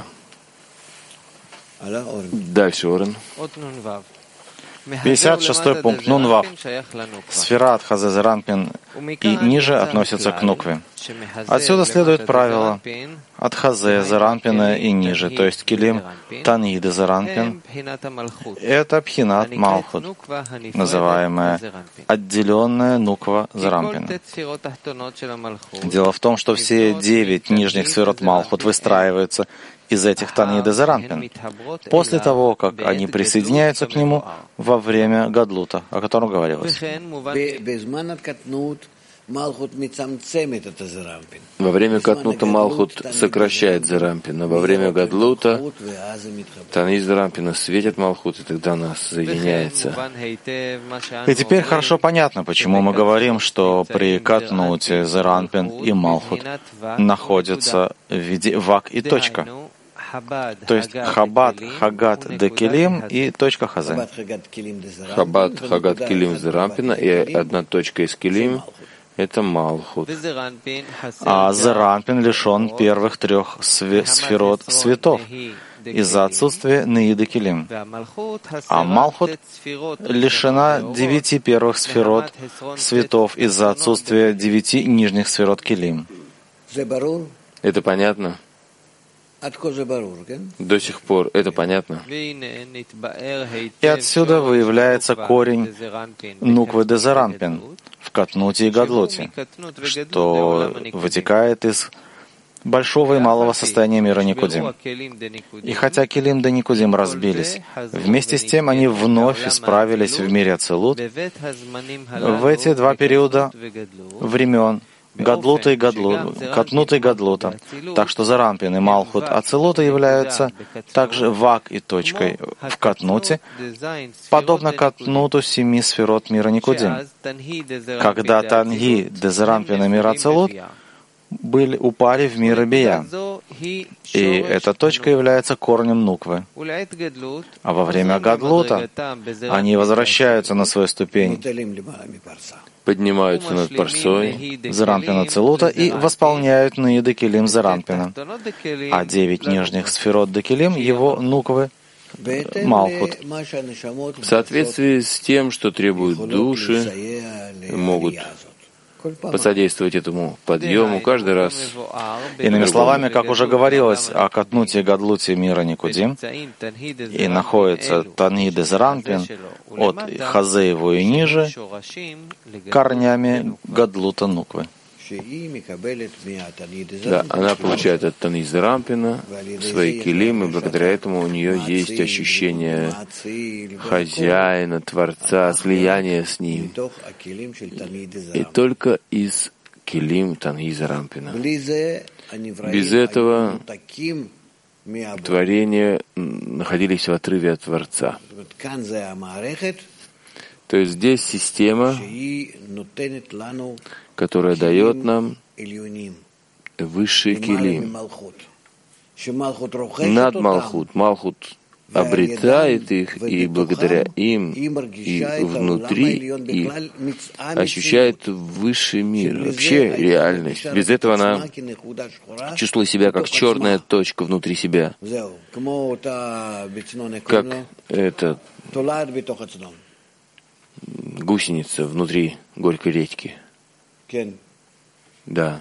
Дальше, Орен. пятьдесят шестой пункт Нунвав. Сфера от Хазезеранпин и ниже относится к Нукве. Отсюда следует правило от Хазезеранпина и ниже, то есть Килим Таниды Зеранпин. Это Пхинат Малхут, называемая отделенная Нуква Зеранпина. Дело в том, что все девять нижних сферот Малхут выстраиваются из этих Таниды Зеранпин, после того, как они присоединяются к нему во время Гадлута, о котором говорилось. Во время Катнута Малхут сокращает Зеранпин, а во время Гадлута Танид Зеранпина светит Малхут, и тогда она соединяется. И теперь хорошо понятно, почему мы говорим, что при Катнуте Зеранпин и Малхут находятся в виде вак и точка. То есть Хабад, Хагат, Декилим и точка Хазе. Хабад, Хагат, Килим, Зеранпина и одна точка из Килим — это Малхут. А Зеранпин лишен первых трех сферот светов из-за отсутствия Неиды Килим. А Малхут лишена девяти первых сферот светов из-за отсутствия девяти нижних сферот Килим. Это понятно? До сих пор это понятно? И отсюда выявляется корень Нуквы де Зеранпин в Катнуте и Гадлуте, что вытекает из большого и малого состояния мира Никудим. И хотя Келим да Никудим разбились, вместе с тем они вновь исправились в мире Ацилут в эти два периода времен, Гадлута и Гадлута, Катнута и Гадлута. Так что Зарампин и Малхут Ацилута являются также вак и точкой в Катнуте, подобно Катнуту семи сферот мира Никудим. Когда Танги де Зарампин и мир Ацилут были, упали в мир Бия, и эта точка является корнем Нуквы. А во время Гадлута они возвращаются на свою ступень, поднимаются над Парсой, Зарампина Целута, и восполняют Ны Декелим Зарампина. А девять нижних сферот Декелим его Нуквы Малхут. В соответствии с тем, что требуют души, могут посодействовать этому подъему каждый раз. Иными словами, как уже говорилось о Катнуте и Гадлуте мира Никудим, и находится Танги де Зарампин от Хазееву и ниже корнями Гадлута Нуквы. Да, она получает от Тани Зарампина свои килим, и благодаря этому у нее есть ощущение хозяина, Творца, слияния с ним. И только из килим Тани Зарампина. Без этого творения находились в отрыве от Творца. То есть здесь система, которая дает нам высший килим. Над Малхут. Малхут обретает их, и благодаря им, и внутри их ощущает высший мир, вообще реальность. Без этого она чувствует себя как черная точка внутри себя, как это гусеница внутри горькой редьки. Да.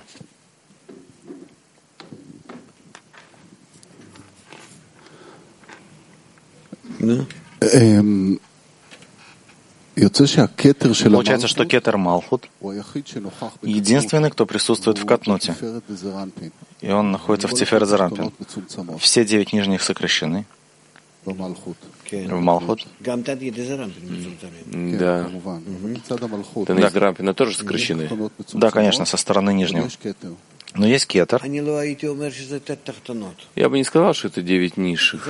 Получается, что Кетер Малхут единственный, кто присутствует в Катнуте, и он находится в Тиферет Зарампин. Все девять нижних сокращены в Малхут. Да. Танги Зарампина тоже сокращены. Да, конечно, со стороны нижнего. Но есть кетер. Я бы не сказал, что это девять низших.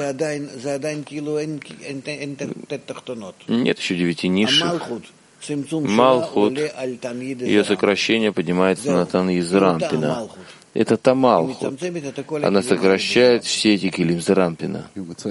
Нет еще девяти низших. Малхут, ее сокращение поднимается на Танги Зарампина. Это Тамалхут. Она сокращает все эти килим Зарампина.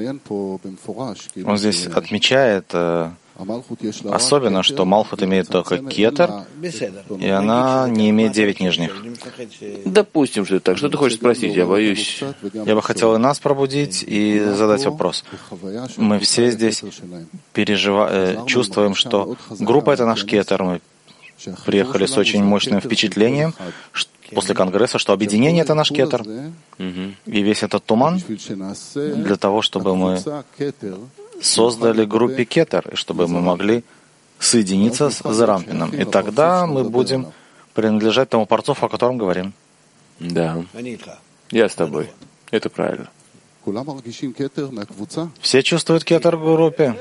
Он здесь отмечает э, особенно, что Малхут имеет только кетер, и она не имеет девять нижних. Допустим, что это так. Что ты хочешь спросить? Я боюсь. Я бы хотел и нас пробудить и задать вопрос. Мы все здесь пережива... э, чувствуем, что группа — это наш кетер. Мы приехали с очень мощным впечатлением после Конгресса, что объединение — это наш кетер. И весь этот туман для того, чтобы мы создали группе кетер, и чтобы мы могли соединиться с Зарампином. И тогда мы будем принадлежать тому парцофу, о котором говорим. Да. Я с тобой. Это правильно. Все чувствуют кетер в группе.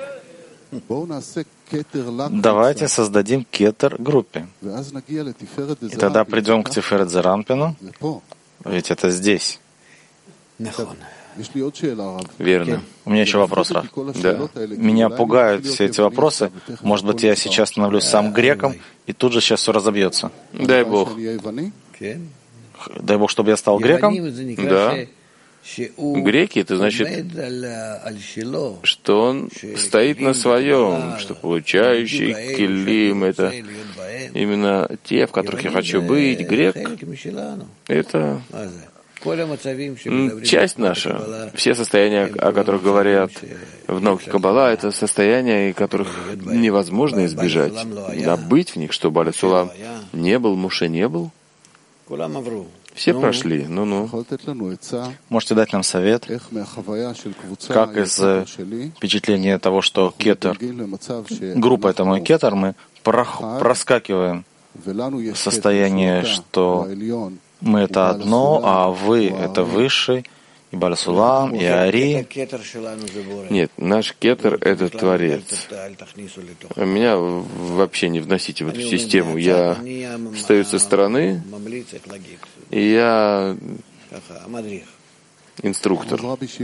Давайте создадим кетер группе. И тогда придем к Тиферет Зарампину, ведь это здесь. Верно. У меня еще вопрос, Рав. Да. Меня пугают все эти вопросы. Может быть, я сейчас становлюсь сам греком, и тут же сейчас все разобьется. Дай Бог. Дай Бог, чтобы я стал греком? Да. Греки — это значит, что он стоит на своем, что получающий килим — это именно те, в которых я хочу быть. Грек — это часть наша. Все состояния, о которых говорят в науке Каббала, это состояния, которых невозможно избежать. А быть в них, что Баля Сулам не был, Муше не был. Все прошли. Ну-ну. Можете дать нам совет, как из впечатления того, что кетер, группа — это мой кетер, мы проскакиваем в состояние, что Мы — это одно, а вы — это высший, и Баль-Сулам, и Ари. Нет, наш кетер — это Творец. Меня вообще не вносите в эту систему. Я стою со стороны, и я инструктор.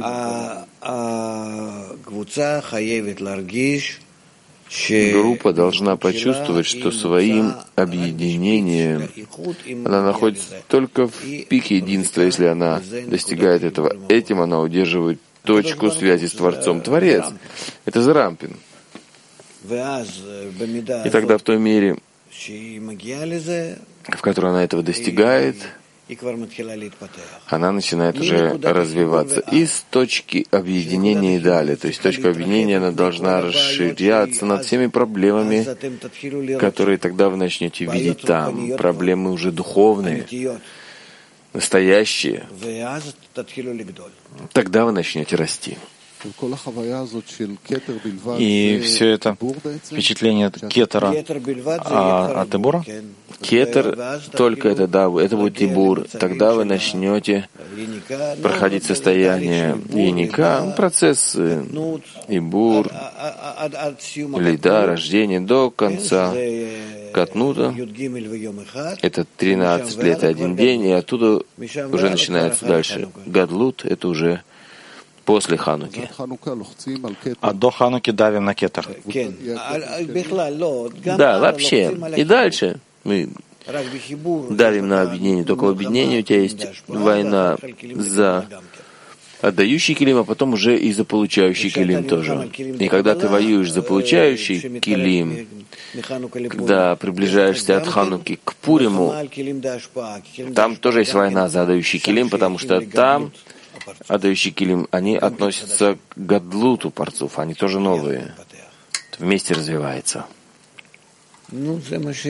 Группа должна почувствовать, что своим объединением она находится только в пике единства, если она достигает этого. Этим она удерживает точку связи с Творцом. Творец — это Зарампин. И тогда в той мере, в которой она этого достигает, она начинает уже развиваться из точки объединения и далее. То есть точка объединения, она должна расширяться над всеми проблемами, которые тогда вы начнете видеть там. Проблемы уже духовные, настоящие. Тогда вы начнете расти. И все это впечатление кетера а, от Тибура? Кетер, только это, да, это будет Тибур. Тогда вы начнете проходить состояние яника, процессы Ибур, лида, рождение до конца Катнута. Это тринадцать лет и один день, и оттуда уже начинается дальше. Гадлут — это уже после Хануки. А до Хануки давим на кетер. Да, вообще. И дальше мы давим на объединение. Только в объединении у тебя есть война за отдающий килим, а потом уже и за получающий килим тоже. И когда ты воюешь за получающий килим, когда приближаешься от Хануки к Пуриму, там тоже есть война за отдающий килим, потому что там отдающий килим, они относятся к гадлуту парцуф, они тоже новые. Вместе развивается. Ну,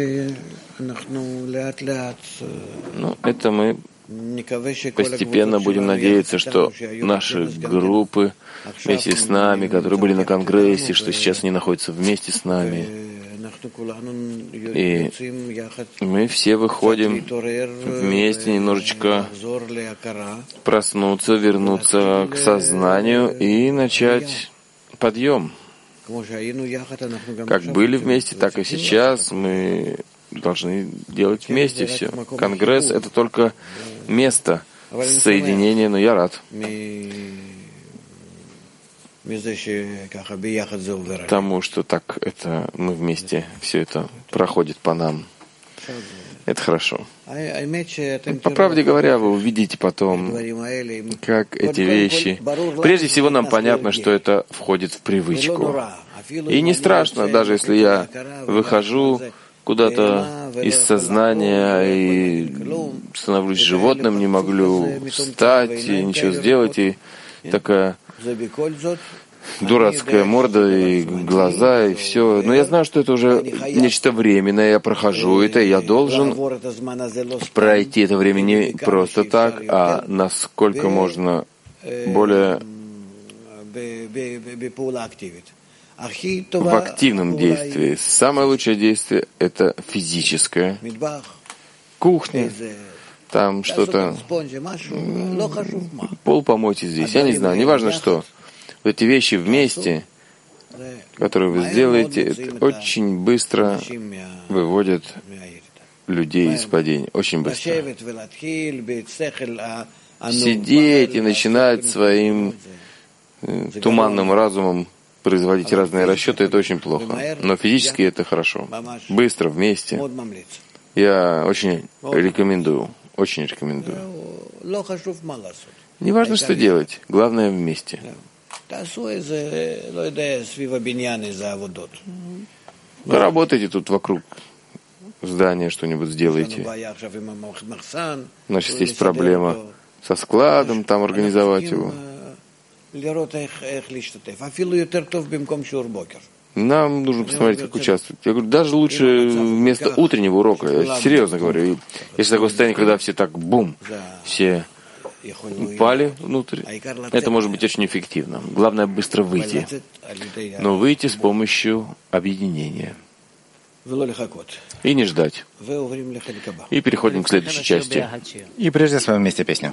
это мы постепенно будем надеяться, что наши группы вместе с нами, которые были на Конгрессе, что сейчас они находятся вместе с нами, и мы все выходим вместе немножечко проснуться, вернуться к сознанию и начать подъем. Как были вместе, так и сейчас мы должны делать вместе все. Конгресс — это только место соединения, но я рад тому, что так это мы вместе, все это проходит по нам. Это хорошо. По правде говоря, вы увидите потом, как эти вещи... Прежде всего, нам понятно, что это входит в привычку. И не страшно, даже если я выхожу куда-то из сознания и становлюсь животным, не могу встать и ничего сделать, и такая дурацкая морда и глаза, и все. Но я знаю, что это уже нечто временное, я прохожу это, и я должен пройти это время не просто так, а насколько можно более в активном действии. Самое лучшее действие — это физическое. Кухня, там что-то, пол помойте здесь, я не знаю, неважно что. Вот эти вещи вместе, которые вы сделаете, это очень быстро выводят людей из падения. Очень быстро. Сидеть и начинать своим туманным разумом производить разные расчеты — это очень плохо. Но физически это хорошо. Быстро, вместе. Я очень рекомендую. Очень рекомендую. Не важно, что делать. Главное — вместе. Работайте тут вокруг здания, что-нибудь сделайте. У нас сейчас есть проблема со складом, там организовать его. Нам нужно посмотреть, как участвовать. Я говорю, даже лучше вместо утреннего урока. Я серьезно говорю. Если такое состояние, когда все так бум, все упали внутрь, это может быть очень эффективно. Главное быстро выйти. Но выйти с помощью объединения. и не ждать. И переходим к следующей части. И прежде споем вместе песню.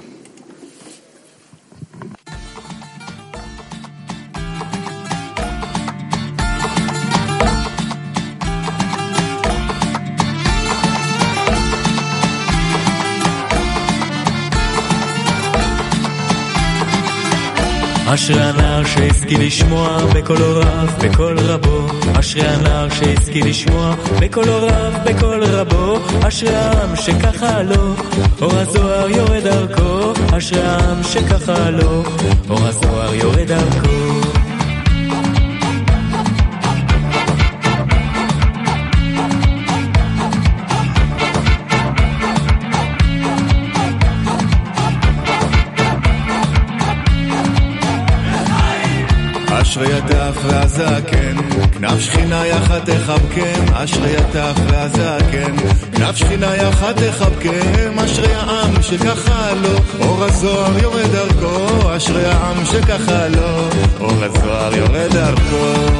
אשרי הנער שהשכיל לשמוע בקול רב, בקול רבו. אשרי הנער שהשכיל לשמוע בקול רב, בקול רבו. אשרי העם שככה לו, אור הזוהר יורד דרכו. אשרי העם שככה לו, אור הזוהר יורד דרכו. אשרי הטף והזקן, כנף שכינה יחד תחבקם. אשרי הטף והזקן, כנף שכינה יחד תחבקם. אשרי העם שככה לו, אור הזוהר יורד דרכו. אשרי העם שככה לו, אור הזוהר יורד דרכו.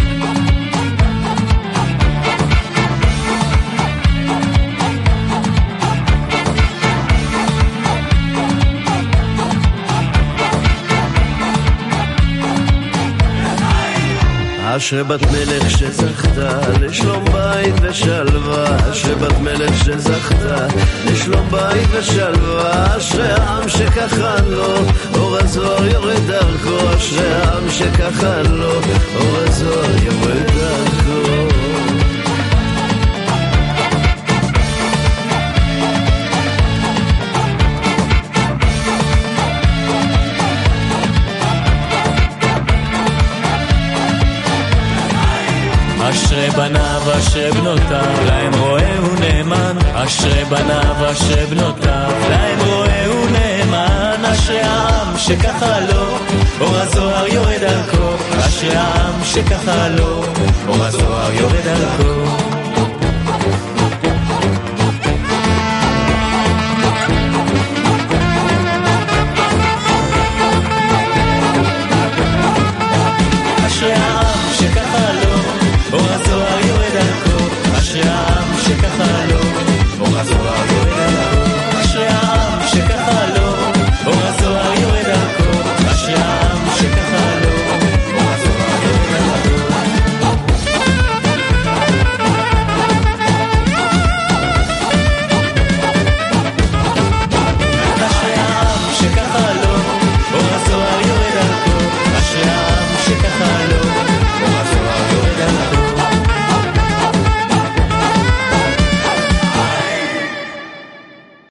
אשרי בת מלך שזכתה לשלום בית ושלווה. אשרי בת מלך שזכתה לשלום בית ושלווה. אשרי העם שככה לו, אור הזוהר יורד דרכו. אשרי העם שככה לו, אור הזוהר יורד דרכו. אשרי בניו אשרי בנותיו, להם רואה הוא נאמן. אשרי בניו אשרי בנותיו, להם רואה הוא נאמן. אשרי העם שככה לו, אור הזוהר יורד דרכו. אשרי העם שככה לו, אור הזוהר יורד דרכו.